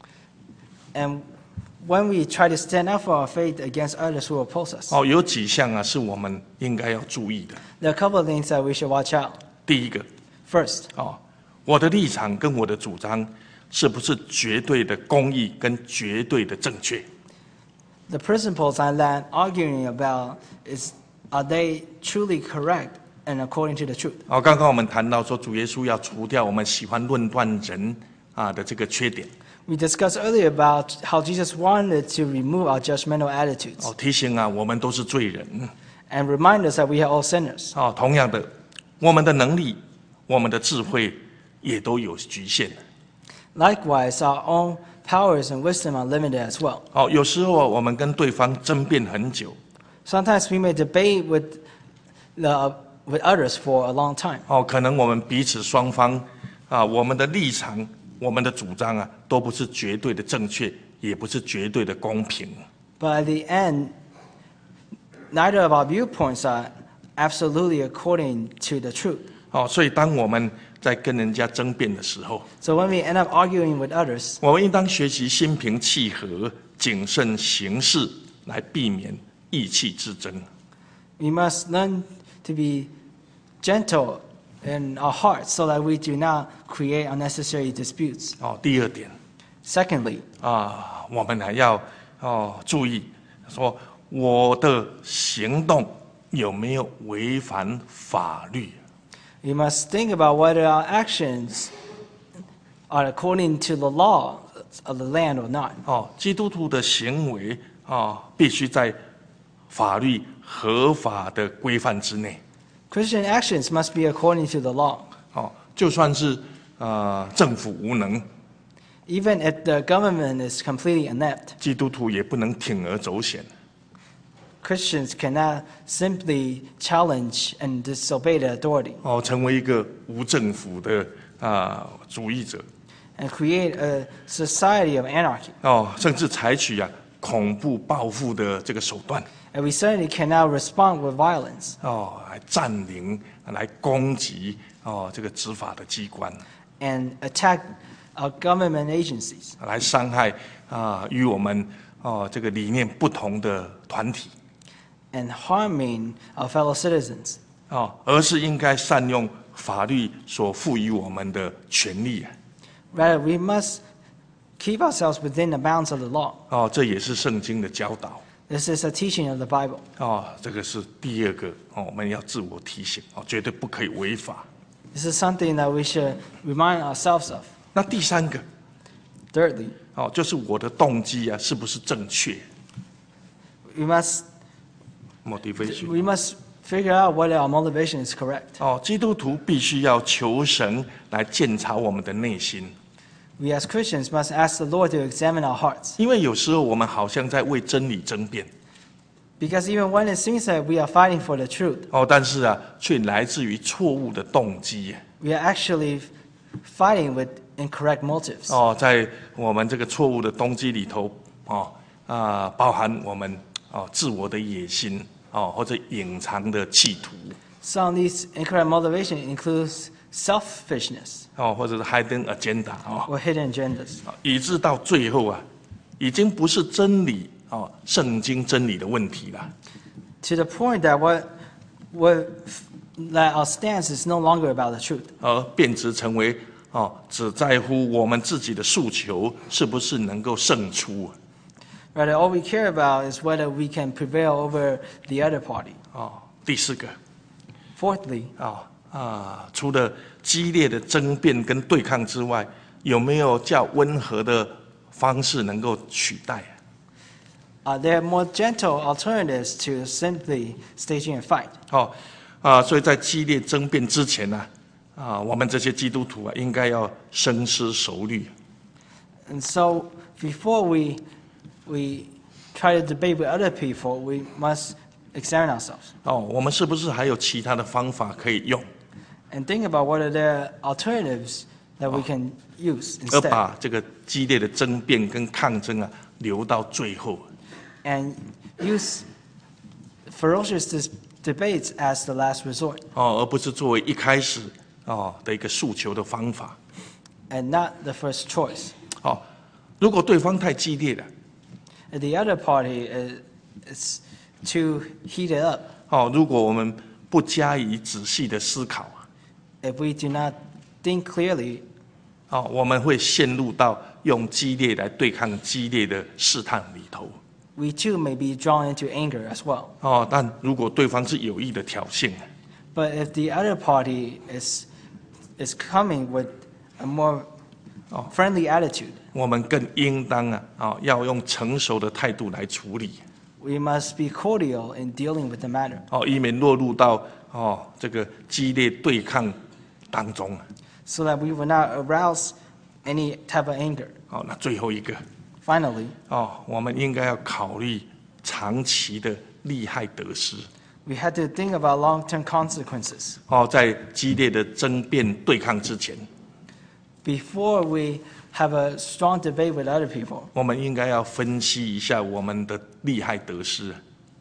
And when we try to stand up for our faith against others who oppose us, 有几项是我们应该要注意的。 there are a couple of things that we should watch out. 第一个 First, 我的立场跟我的主张是不是绝对的公义跟绝对的正确？ the principles I'm arguing about are they truly correct and according to the truth? 刚刚我们谈到说，主耶稣要除掉我们喜欢论断人的这个缺点。 We discussed earlier about how Jesus wanted to remove our judgmental attitudes 提醒我们都是罪人。 and remind us that we are all sinners. 同样的，我们的能力、我们的智慧也都有局限。 Likewise, our own powers and wisdom are limited as well. 有时候我们跟对方争辩很久。 Sometimes we may debate with others for a long time. 可能我们彼此双方我们的立场、我们的主张都不是绝对的正确，也不是绝对的公平。 But at the end, neither of our viewpoints are absolutely according to the truth. 所以当我们在跟人家争辩的时候， So when we end up arguing with others, 我们应当学习心平气和、谨慎行事，来避免意气之争。 we must learn to be gentle in our hearts so that we do not create unnecessary disputes. 第二点 Secondly, 我们还要注意，说我的行动有没有违反法律？ we must think about whether our actions are according to the law of the land or not. 基督徒的行为必须在法律合法的规范之内。 Christian actions must be according to the law. 就算是政府无能， Even if the government is completely inept, 基督徒也不能铤而走险。 Christians cannot simply challenge and disobey the authority 成为一个无政府的主义者。 and create a society of anarchy. 甚至采取恐怖报复的这个手段。 And we certainly cannot respond with violence 来占领、来攻击这个执法的机关， and attack our government agencies 来伤害与我们这个理念不同的团体， and harming our fellow citizens. 而是应该善用法律所赋予我们的权利。 Rather, we must keep ourselves within the bounds of the law. 这也是圣经的教导。 This is a teaching of the Bible. 这个是第二个我们要自我提醒绝对不可以违法。 This is something that we should remind ourselves of. 那第三个 Thirdly, 就是我的动机是不是正确 we must ？motivation。 figure out whether our motivation is correct. 基督徒必须要求神来鉴察我们的内心。 We as Christians must ask the Lord to examine our hearts. 因为有时候我们好像在为真理争辩， Because even when it seems that we are fighting for the truth, 但是却来自于错误的动机。 we are actually fighting with incorrect motives. 在我们这个错误的动机里头， 包含我们自我的野心或者隐藏的企图 Some of these incorrect motivation includes selfishness 或者是 hidden agenda or hidden agendas. 以致到最后已经不是真理圣经真理的问题了。 To the point that that our stance is no longer about the truth. 而变质成为只在乎我们自己的诉求是不是能够胜出。 Rather, all we care about is whether we can prevail over the other party. 第四个 Fourthly, 除了激烈的争辩跟对抗之外，有没有较温和的方式能够取代？ there are more gentle alternatives to simply staging a fight. 所以在激烈争辩之前呢，我们这些基督徒应该要深思熟虑。 And so, before we try to debate with other people, we must examine ourselves 我们是不是还有其他的方法可以用， and think about whether there are alternatives that we can use 而 instead, 把这个激烈的争辩跟抗争留到最后。 and use ferocious debates as the last resort, 而不是作为一开始的一个诉求的方法。 and not the first choice. 如果对方太激烈了， And the other party is too heated up. 如果我们不加以仔细的思考 If we do not think clearly, 我们会陷入到用激烈来对抗激烈的试探里头。 we too may be drawn into anger as well. 但如果对方是有意的挑衅 But if the other party is coming with a more friendly attitude, 我们更应当要用成熟的态度来处理 we must be cordial in dealing with the matter, 以免落入到这个激烈对抗当中 so that we will not arouse any type of anger. 那最后一个 Finally, 我们应该要考虑长期的利害得失 we had to think about long-term consequences. 在激烈的争辩对抗之前， Before we have a strong debate with other people, 我们应该要分析一下我们的利害得失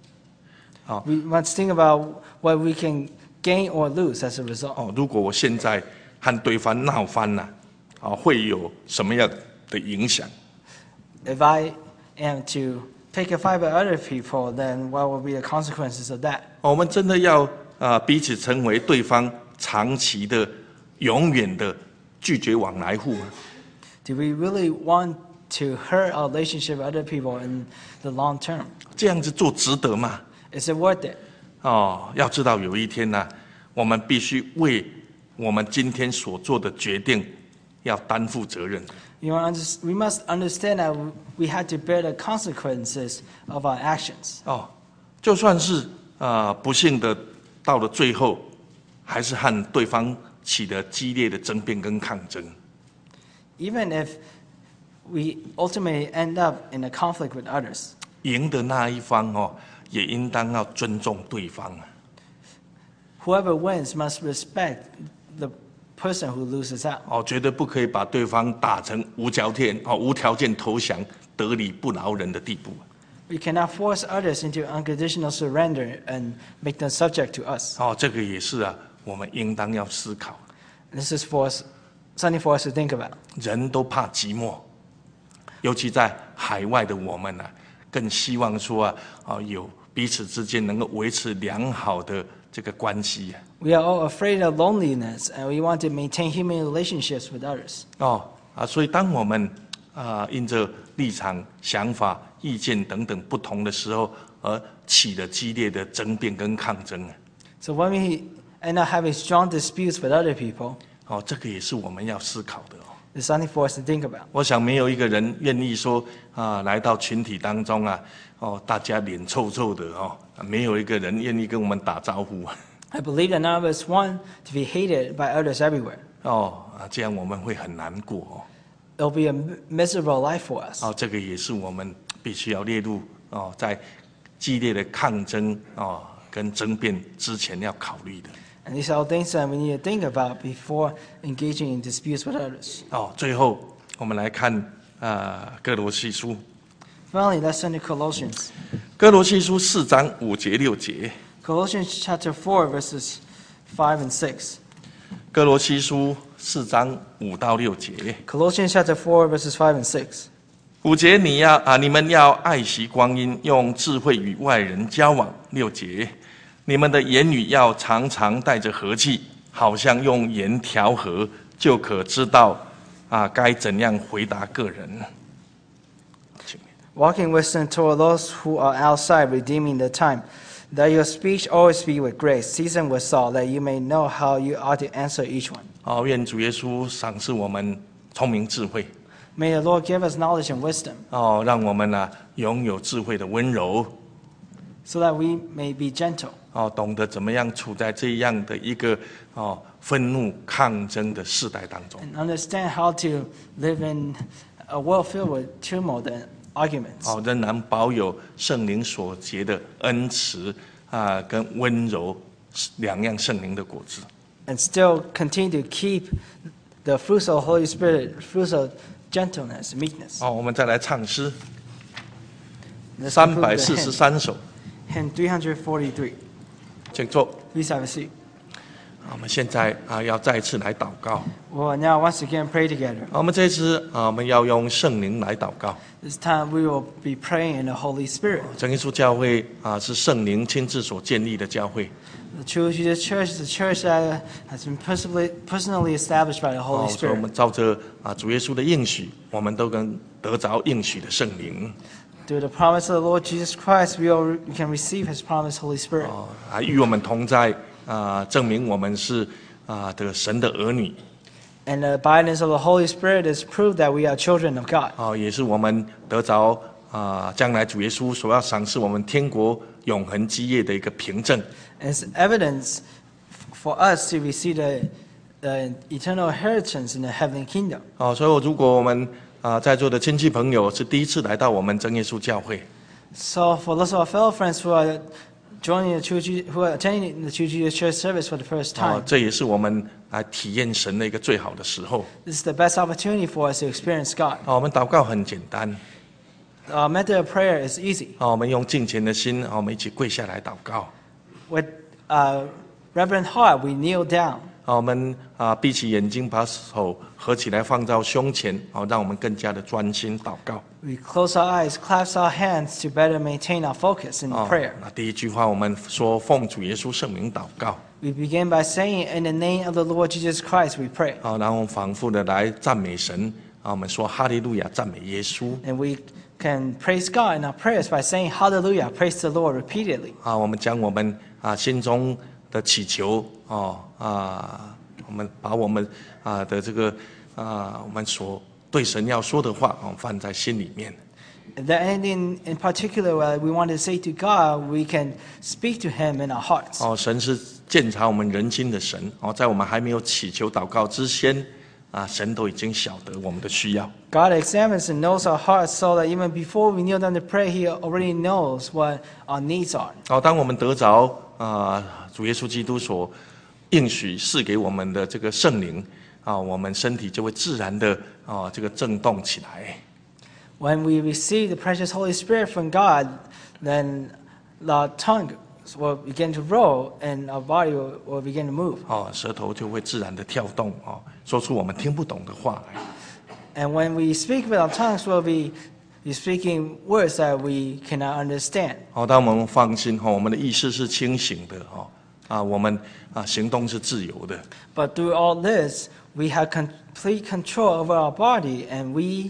we must think about what we can gain or lose as a result. 如果我现在和对方闹翻了会有什么样的影响？ If I am to pick a fight with other people, then what will be the consequences of that? 我们真的要彼此成为对方长期的、永远的拒绝往来户吗？ Do we really want to hurt our relationship with other people in the long term? 这样子做值得吗？ Is it worth it? 要知道有一天呢，我们必须为我们今天所做的决定要担负责任。 We must understand that we had to bear the consequences of our actions. 就算是不幸的到了最后，还是和对方起了激烈的争辩跟抗争。 Even if we ultimately end up in a conflict with others, 赢的那一方也应当要尊重对方。 whoever wins must respect the person who loses out. 绝对不可以把对方打成无条件投降、得理不饶人的地步。 We cannot force others into unconditional surrender and make them subject to us. 这个也是我们应当要思考。 This is something for us to think about. 人都怕寂寞，尤其在海外的我们更希望说有彼此之间能够维持良好的这个关系。 We are all afraid of loneliness, and we want to maintain human relationships with others. 所以当我们因着立场、想法、意见等等不同的时候，而起了激烈的争辩跟抗争。 So when we end up having strong disputes with other people, 这个也是我们要思考的。 there's something for us to think about. 我想没有一个人愿意说来到群体当中大家脸臭臭的没有一个人愿意跟我们打招呼。 I believe that none of us want to be hated by others everywhere. 这样我们会很难过。 It'll be a miserable life for us. 这个也是我们必须要列入在激烈的抗争跟争辩之前要考虑的。 And these are all things that we need to think about before engaging in disputes with others. 最后我们来看歌罗西书。 Finally, let's turn to Colossians. 哥罗西书4章5节6节。 Colossians chapter 4, verses 5 and 6. 哥罗西书4章5到6节。 Colossians chapter 4, verses 5 and 6. 5节你们要爱惜光阴，用智慧与外人交往。6节，你们的言语要常常带着和气，好像用盐调和，就可知道该怎样回答个人。 Walking wisdom toward those who are outside, redeeming the time, that your speech always be with grace, seasoned with salt, that you may know how you ought to answer each one. 愿主耶稣赏赐我们聪明智慧。 May the Lord give us knowledge and wisdom, 让我们拥有智慧的温柔， so that we may be gentle, 懂得怎么样处在这样的一个愤怒抗争的世代当中， and understand how to live in a world filled with tumult and arguments, 仍然保有圣灵所结的恩慈跟温柔两样圣灵的果子。 and still continue to keep the fruits of the Holy Spirit, fruits of gentleness, meekness. 我们再来唱诗 Let's conclude the hymn. 343首， Hymn 343. 请坐。 Please have a seat. 我们现在要再一次来祷告。 We'll now once again pray together. 我们这一次我们要用圣灵来祷告。 This time we will be praying in the Holy Spirit. 真耶稣教会是圣灵亲自所建立的教会。 The True Jesus Church is a church that has been personally established by the Holy 所以我 Spirit. 们照着主耶稣的应许，我们都能得着应许的圣灵。 Through the promise of the Lord Jesus Christ, we can receive His promised Holy Spirit. 与我们同在，证明我们是的神的儿女。 And the abidance of the Holy Spirit is proof that we are children of God. 也是我们得着将来主耶稣所要赏赐我们天国永恒基业的一个凭证。 And it's evidence for us to receive the eternal inheritance in the heavenly kingdom. 所以如果我们在座的亲戚朋友是第一次来到我们真耶稣教会， So for those of our fellow friends who are attending the True Jesus Church service for the first time, 这也是我们来体验神的一个最好的时候。 this is the best opportunity for us to experience God. 我们祷告很简单， Our method of prayer is easy. 我们用敬虔的心，我们一起跪下来祷告。 With reverent heart, we kneel down. 我们闭起眼睛，把手合起来放到胸前，让我们更加的专心祷告。 We close our eyes, clasp our hands to better maintain our focus in prayer. 那第一句话，我们说奉主耶稣圣名祷告。 We begin by saying, "In the name of the Lord Jesus Christ, we pray." 然后反复的来赞美神。我们说哈利路亚，赞美耶稣。 And we can praise God in our prayers by saying Hallelujah, praise the Lord repeatedly. 我们将我们心中的祈求我们把我们的这个我们所对神要说的话放在心里面。 If there's anything in particular we want to say to God, we can speak to Him in our hearts. 神是鉴察我们人心的神。在我们还没有祈求祷告之前，神都已经晓得我们的需要。 God examines and knows our hearts, so that even before we kneel down to pray, He already knows what our needs are. 当我们得着主耶稣基督所应许赐给我们的这个圣灵我们身体就会自然的这个震动起来。 When we receive the precious Holy Spirit from God, then the tongue will begin to roll and our body will begin to move. 舌头就会自然的跳动说出我们听不懂的话来。 And when we speak with our tongues, we'll be speaking words that we cannot understand. 当我们放心我们的意识是清醒的我们行动是自由的。 But through all this, we have complete control over our body, and we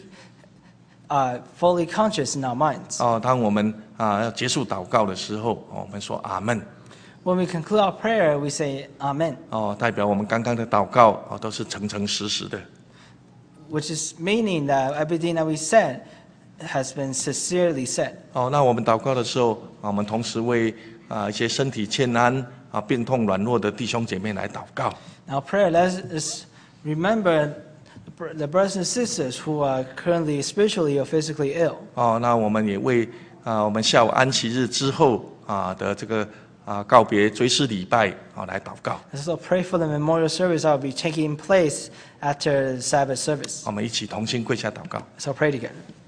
are fully conscious in our minds. 当我们要结束祷告的时候我们说阿门。 When we conclude our prayer, we say Amen, 代表我们刚刚的祷告都是诚诚实实的。 which is meaning that everything that we said has been sincerely said. 那我们祷告的时候我们同时为一些身体欠安病痛软弱的弟兄姐妹来祷告。 Now, prayer, let us remember the brothers and sisters who are currently spiritually or physically ill. 那我们也为我们下午安息日之后的这个告别追思礼拜来祷告。 Let's also pray for the memorial service that will be taking place after the Sabbath service. 我们一起同心跪下祷告。 So pray together.